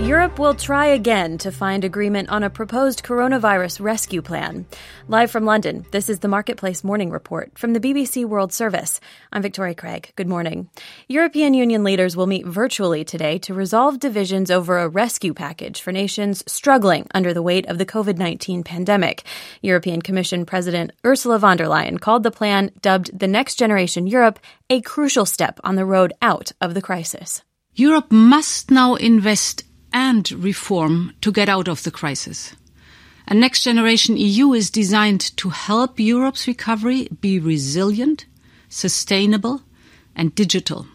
Europe will try again to find agreement on a proposed coronavirus rescue plan. Live from London, this is the Marketplace Morning Report from the BBC World Service. I'm Victoria Craig. Good morning. European Union leaders will meet virtually today to resolve divisions over a rescue package for nations struggling under the weight of the COVID-19 pandemic. European Commission President Ursula von der Leyen called the plan, dubbed the Next Generation Europe, a crucial step on the road out of the crisis. Europe must now invest and reform to get out of the crisis. A Next Generation EU is designed to help Europe's recovery be resilient, sustainable, and digital.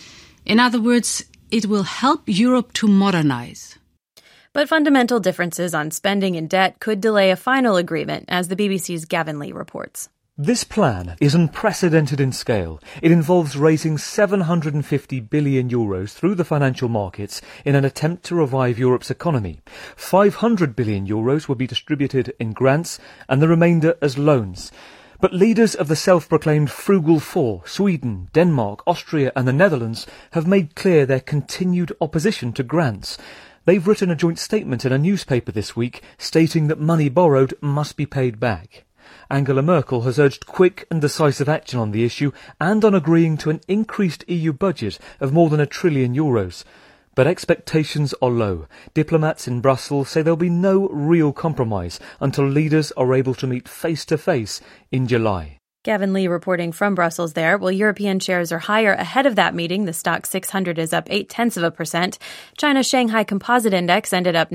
In other words, it will help Europe to modernize. But fundamental differences on spending and debt could delay a final agreement, as the BBC's Gavin Lee reports. This plan is unprecedented in scale. It involves raising €750 billion through the financial markets in an attempt to revive Europe's economy. €500 billion will be distributed in grants and the remainder as loans. But leaders of the self-proclaimed Frugal Four, Sweden, Denmark, Austria and the Netherlands, have made clear their continued opposition to grants. They've written a joint statement in a newspaper this week stating that money borrowed must be paid back. Angela Merkel has urged quick and decisive action on the issue and on agreeing to an increased EU budget of more than €1 trillion. But expectations are low. Diplomats in Brussels say there'll be no real compromise until leaders are able to meet face-to-face in July. Gavin Lee reporting from Brussels there. Well, European shares are higher ahead of that meeting. The stock 600 is up 0.8%. China's Shanghai Composite Index ended up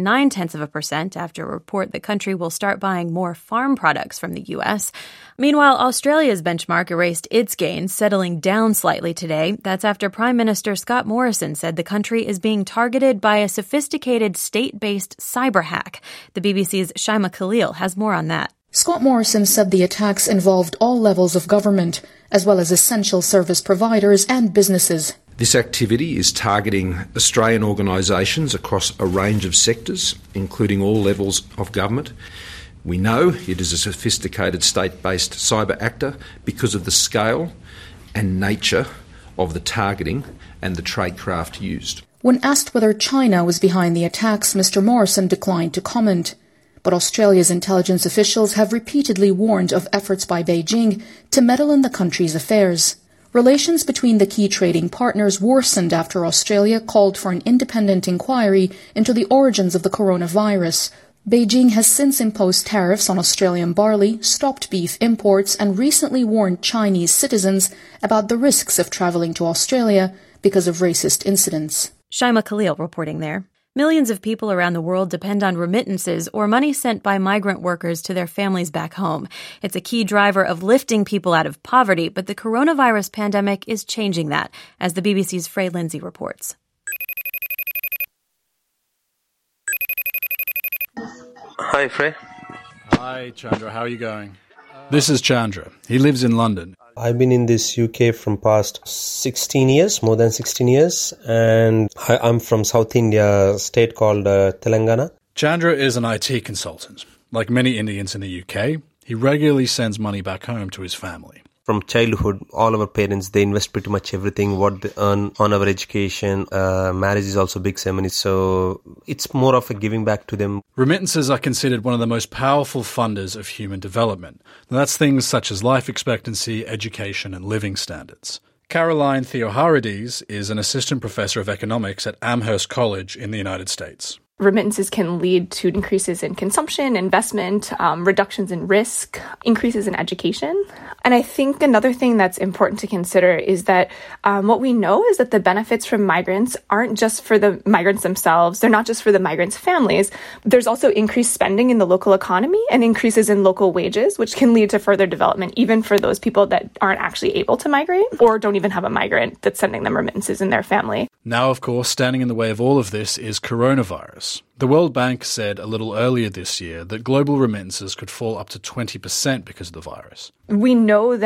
0.9% after a report the country will start buying more farm products from the U.S. Meanwhile, Australia's benchmark erased its gains, settling down slightly today. That's after Prime Minister Scott Morrison said the country is being targeted by a sophisticated state-based cyber hack. The BBC's Shaima Khalil has more on that. Scott Morrison said the attacks involved all levels of government, as well as essential service providers and businesses. This activity is targeting Australian organisations across a range of sectors, including all levels of government. We know it is a sophisticated state-based cyber actor because of the scale and nature of the targeting and the tradecraft used. When asked whether China was behind the attacks, Mr. Morrison declined to comment. But Australia's intelligence officials have repeatedly warned of efforts by Beijing to meddle in the country's affairs. Relations between the key trading partners worsened after Australia called for an independent inquiry into the origins of the coronavirus. Beijing has since imposed tariffs on Australian barley, stopped beef imports, and recently warned Chinese citizens about the risks of travelling to Australia because of racist incidents. Shaima Khalil reporting there. Millions of people around the world depend on remittances or money sent by migrant workers to their families back home. It's a key driver of lifting people out of poverty, but the coronavirus pandemic is changing that, as the BBC's Frey Lindsay reports. Hi, Frey. Hi, Chandra. How are you going? This is Chandra. He lives in London. I've been in this UK from past 16 years, more than 16 years, and I'm from South India, state called Telangana. Chandra is an IT consultant. Like many Indians in the UK, he regularly sends money back home to his family. From childhood, all our parents, they invest pretty much everything what they earn on our education. Marriage is also a big ceremony, so it's more of a giving back to them. Remittances are considered one of the most powerful funders of human development. And that's things such as life expectancy, education and living standards. Caroline Theoharides is an assistant professor of economics at Amherst College in the United States. Remittances can lead to increases in consumption, investment, reductions in risk, increases in education. And I think another thing that's important to consider is that what we know is that the benefits from migrants aren't just for the migrants themselves. They're not just for the migrants' families. There's also increased spending in the local economy and increases in local wages, which can lead to further development, even for those people that aren't actually able to migrate or don't even have a migrant that's sending them remittances in their family. Now, of course, standing in the way of all of this is coronavirus. The World Bank said a little earlier this year that global remittances could fall up to 20% because of the virus. We know that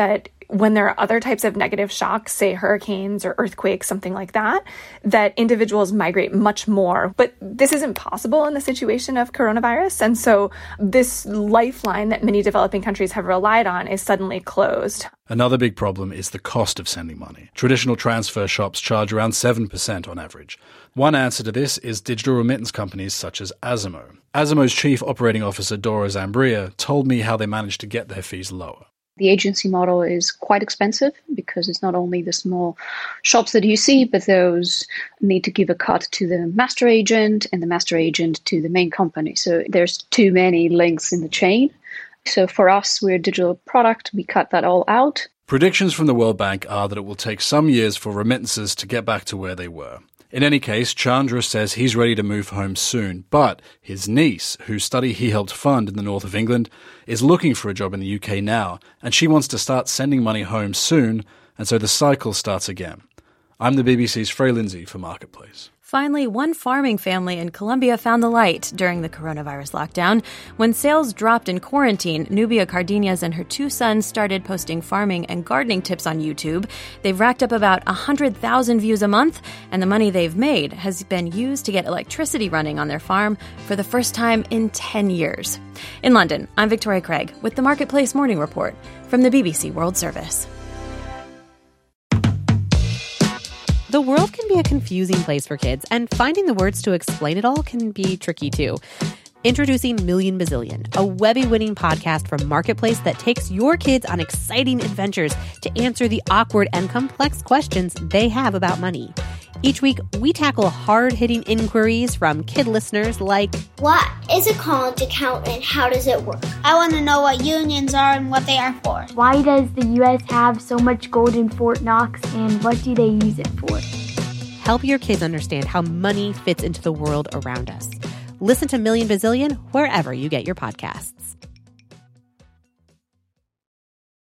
when there are other types of negative shocks, say hurricanes or earthquakes, something like that, that individuals migrate much more. But this isn't possible in the situation of coronavirus. And so this lifeline that many developing countries have relied on is suddenly closed. Another big problem is the cost of sending money. Traditional transfer shops charge around 7% on average. One answer to this is digital remittance companies such as Azimo. Azimo's chief operating officer, Dora Zambria, told me how they managed to get their fees lower. The agency model is quite expensive because it's not only the small shops that you see, but those need to give a cut to the master agent and the master agent to the main company. So there's too many links in the chain. So for us, we're a digital product. We cut that all out. Predictions from the World Bank are that it will take some years for remittances to get back to where they were. In any case, Chandra says he's ready to move home soon, but his niece, whose study he helped fund in the north of England, is looking for a job in the UK now, and she wants to start sending money home soon, and so the cycle starts again. I'm the BBC's Frey Lindsay for Marketplace. Finally, one farming family in Colombia found the light during the coronavirus lockdown. When sales dropped in quarantine, Nubia Cardenas and her 2 sons started posting farming and gardening tips on YouTube. They've racked up about 100,000 views a month, and the money they've made has been used to get electricity running on their farm for the first time in 10 years. In London, I'm Victoria Craig with the Marketplace Morning Report from the BBC World Service. The world can be a confusing place for kids, and finding the words to explain it all can be tricky too. Introducing Million Bazillion, a Webby-winning podcast from Marketplace that takes your kids on exciting adventures to answer the awkward and complex questions they have about money. Each week, we tackle hard-hitting inquiries from kid listeners like, what is a college account and how does it work? I want to know what unions are and what they are for. Why does the U.S. have so much gold in Fort Knox and what do they use it for? Help your kids understand how money fits into the world around us. Listen to Million Bazillion wherever you get your podcasts.